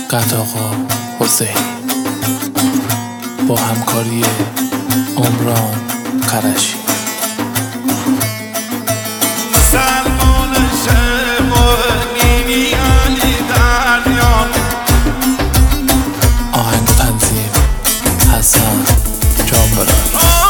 قطاقا حسینی با همکاری عمران قرشی. سلمان شمونینی علی دریان. آهنگ و تنظیم حسن جانبران.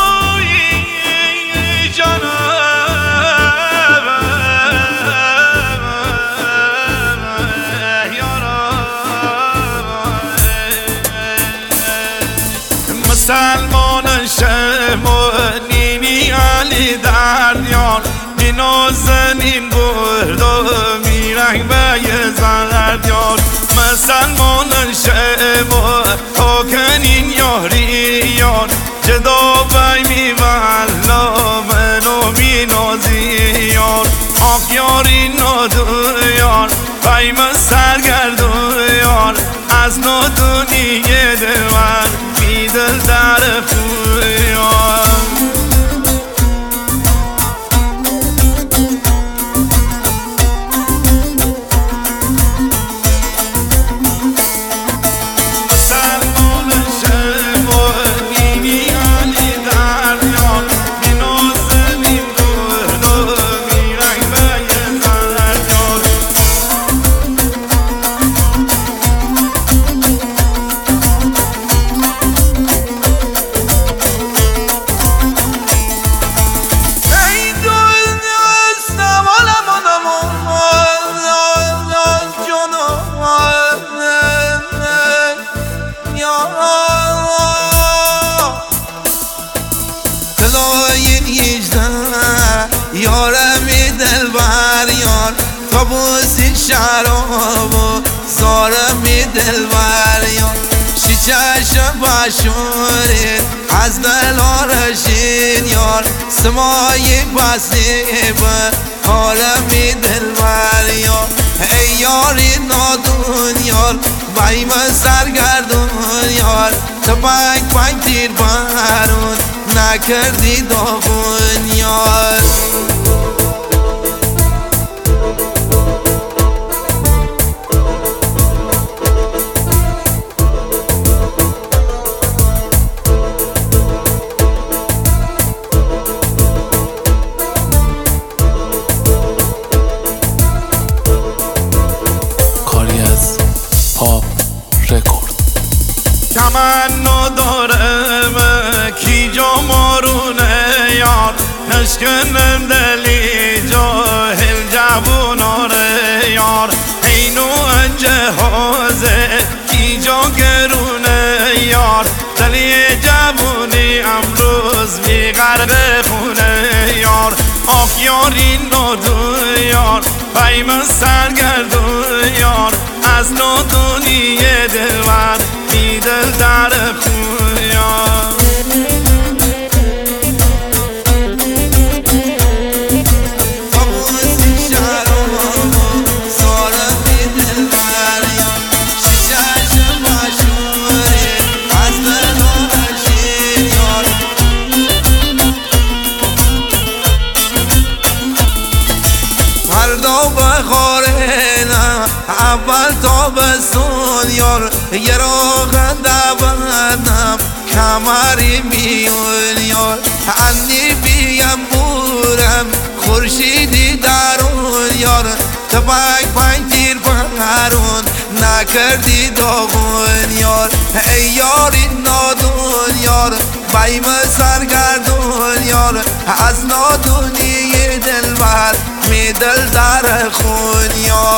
سلمان شمونینی علی دریان. اینو زنین برد و میرنگ به یه زردیان. مسلمان شمو کنین یاریان. جدا بای میوالا منو مینازیان. آخ یاری نادویان بای من سرگردویان. از نادونی دلوان دل در پویان. سلمان شمونینی علی دریان. اینو زمین برد و میرنگ به یه زردیان. یارمی دلبر یار طبوسی شراب و زارمی دلبر یار. شیچش باشورین از دل آرشین یار. سمای بستی به حالمی دلبر یار. ای یاری نادون یار بای من سرگردون یار. تبنگ بنگ تیر بارون نکردی داغون یار. کاری از پاپ رکورد. تمنا دارم کی جا مارونه یار. نشکنم دلی جاهل جواناره یار. اینو جهازه کی جا گرونه یار. دلی جوانی امروز بی غرق خونه یار. آخ یاری نادون یار بای من سرگردون یار. از نادونی دلور بی دل در خون یار. اول تابستون یار یه راغ دوانم کمری میون یار. انی بیم بورم خورشیدی درون یار. تبنگ بنگ تیر بارون نکردی داغون یار. ای یاری نادون یار بای من سرگردون یار. از نادونی دلبر می دل در خون یار.